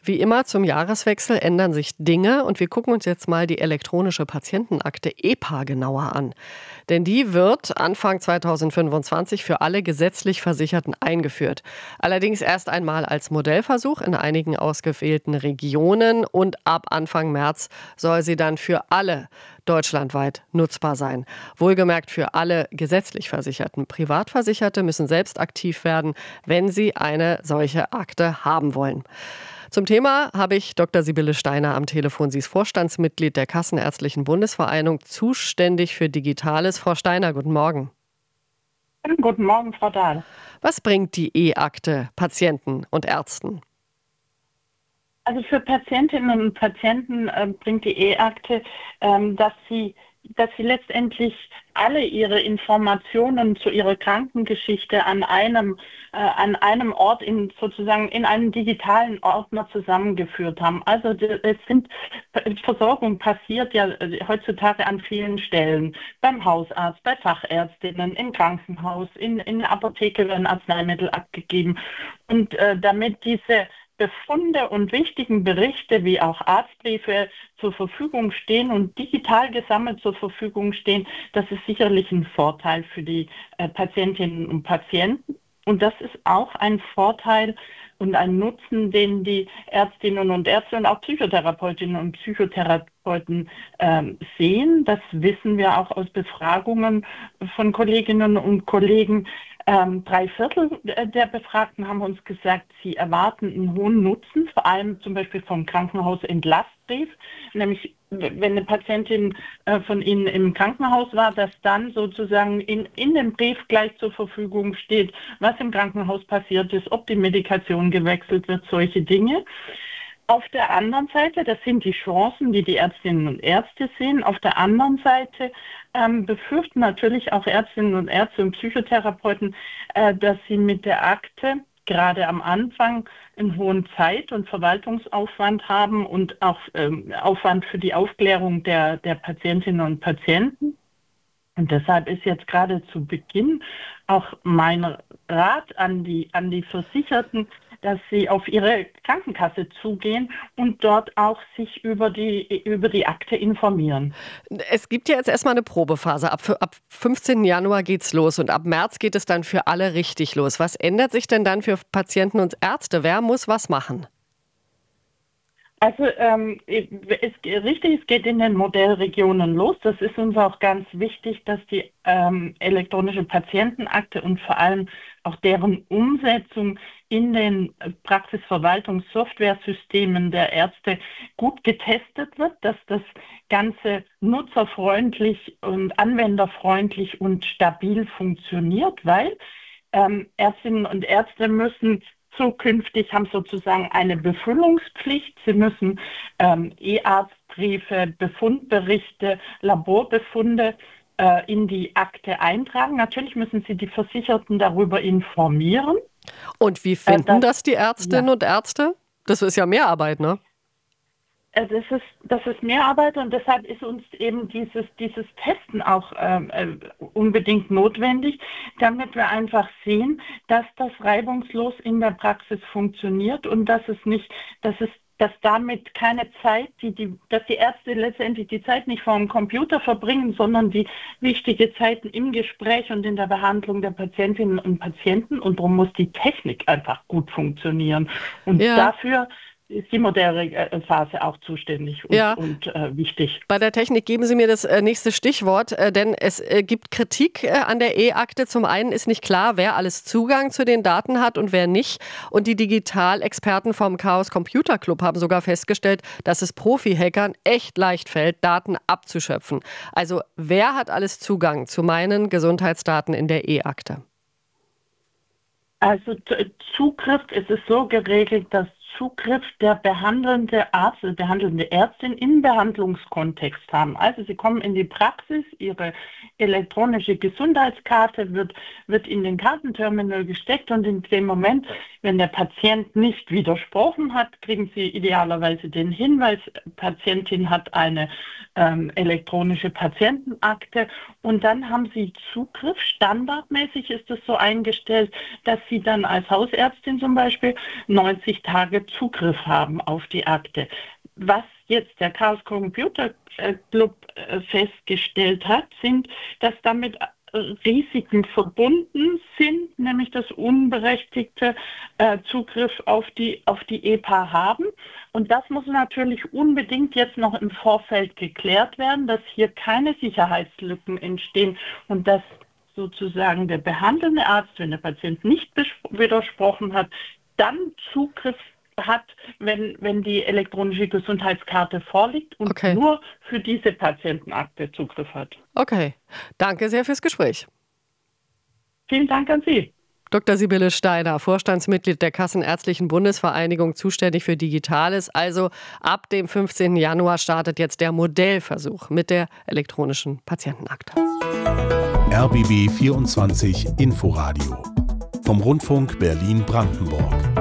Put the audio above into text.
Wie immer zum Jahreswechsel ändern sich Dinge und wir gucken uns jetzt mal die elektronische Patientenakte EPA genauer an. Denn die wird Anfang 2025 für alle gesetzlich Versicherten eingeführt. Allerdings erst einmal als Modellversuch in einigen ausgewählten Regionen und ab Anfang März soll sie dann für alle deutschlandweit nutzbar sein. Wohlgemerkt für alle gesetzlich Versicherten. Privatversicherte müssen selbst aktiv werden, wenn sie eine solche Akte haben wollen. Zum Thema habe ich Dr. Sibylle Steiner am Telefon. Sie ist Vorstandsmitglied der Kassenärztlichen Bundesvereinigung, zuständig für Digitales. Frau Steiner, guten Morgen. Guten Morgen, Frau Dahl. Was bringt die E-Akte Patienten und Ärzten? Also für Patientinnen und Patienten bringt die E-Akte, dass sie letztendlich alle ihre Informationen zu ihrer Krankengeschichte an einem Ort sozusagen in einem digitalen Ordner zusammengeführt haben. Also Versorgung passiert ja heutzutage an vielen Stellen. Beim Hausarzt, bei Fachärztinnen, im Krankenhaus, in der Apotheke werden Arzneimittel abgegeben. Und damit diese Befunde und wichtigen Berichte wie auch Arztbriefe zur Verfügung stehen und digital gesammelt zur Verfügung stehen, das ist sicherlich ein Vorteil für die Patientinnen und Patienten. Und das ist auch ein Vorteil und ein Nutzen, den die Ärztinnen und Ärzte und auch Psychotherapeutinnen und Psychotherapeuten sehen. Das wissen wir auch aus Befragungen von Kolleginnen und Kollegen. 3/4 der Befragten haben uns gesagt, sie erwarten einen hohen Nutzen, vor allem zum Beispiel vom Krankenhausentlastbrief, nämlich wenn eine Patientin von Ihnen im Krankenhaus war, dass dann sozusagen in dem Brief gleich zur Verfügung steht, was im Krankenhaus passiert ist, ob die Medikation gewechselt wird, solche Dinge. Auf der anderen Seite, das sind die Chancen, die die Ärztinnen und Ärzte sehen. Auf der anderen Seite befürchten natürlich auch Ärztinnen und Ärzte und Psychotherapeuten, dass sie mit der Akte gerade am Anfang einen hohen Zeit- und Verwaltungsaufwand haben und auch Aufwand für die Aufklärung der Patientinnen und Patienten. Und deshalb ist jetzt gerade zu Beginn auch mein Rat an die Versicherten, dass sie auf ihre Krankenkasse zugehen und dort auch sich über die Akte informieren. Es gibt ja jetzt erstmal eine Probephase. Ab 15. Januar geht's los und ab März geht es dann für alle richtig los. Was ändert sich denn dann für Patienten und Ärzte? Wer muss was machen? Also es geht in den Modellregionen los. Das ist uns auch ganz wichtig, dass die elektronische Patientenakte und vor allem auch deren Umsetzung in den Praxisverwaltungssoftware-Systemen der Ärzte gut getestet wird, dass das Ganze nutzerfreundlich und anwenderfreundlich und stabil funktioniert, weil Ärztinnen und Ärzte müssen zukünftig haben sozusagen eine Befüllungspflicht. Sie müssen E-Arztbriefe, Befundberichte, Laborbefunde in die Akte eintragen. Natürlich müssen Sie die Versicherten darüber informieren. Und wie finden das die Ärztinnen und Ärzte? Das ist ja Mehrarbeit, ne? Das ist Mehrarbeit und deshalb ist uns eben dieses Testen auch unbedingt notwendig, damit wir einfach sehen, dass das reibungslos in der Praxis funktioniert und dass damit keine Zeit, dass die Ärzte letztendlich die Zeit nicht vor dem Computer verbringen, sondern die wichtige Zeiten im Gespräch und in der Behandlung der Patientinnen und Patienten. Und darum muss die Technik einfach gut funktionieren. Und dafür ist die Modellphase auch zuständig und wichtig. Bei der Technik geben Sie mir das nächste Stichwort, denn es gibt Kritik an der E-Akte. Zum einen ist nicht klar, wer alles Zugang zu den Daten hat und wer nicht. Und die Digitalexperten vom Chaos Computer Club haben sogar festgestellt, dass es Profi-Hackern echt leicht fällt, Daten abzuschöpfen. Also wer hat alles Zugang zu meinen Gesundheitsdaten in der E-Akte? Also Zugriff, es ist so geregelt, dass Zugriff der behandelnde Arzt, die behandelnde Ärztin im Behandlungskontext haben. Also Sie kommen in die Praxis, Ihre elektronische Gesundheitskarte wird in den Kartenterminal gesteckt und in dem Moment, wenn der Patient nicht widersprochen hat, kriegen Sie idealerweise den Hinweis, Patientin hat eine elektronische Patientenakte und dann haben Sie Zugriff. Standardmäßig ist es so eingestellt, dass Sie dann als Hausärztin zum Beispiel 90 Tage Zugriff haben auf die Akte. Was jetzt der Chaos Computer Club festgestellt hat, sind, dass damit Risiken verbunden sind, nämlich das unberechtigte Zugriff auf die EPA haben. Und das muss natürlich unbedingt jetzt noch im Vorfeld geklärt werden, dass hier keine Sicherheitslücken entstehen und dass sozusagen der behandelnde Arzt, wenn der Patient nicht widersprochen hat, dann Zugriff hat, wenn die elektronische Gesundheitskarte vorliegt und nur für diese Patientenakte Zugriff hat. Okay, danke sehr fürs Gespräch. Vielen Dank an Sie. Dr. Sibylle Steiner, Vorstandsmitglied der Kassenärztlichen Bundesvereinigung, zuständig für Digitales. Also ab dem 15. Januar startet jetzt der Modellversuch mit der elektronischen Patientenakte. RBB 24 Inforadio vom Rundfunk Berlin-Brandenburg.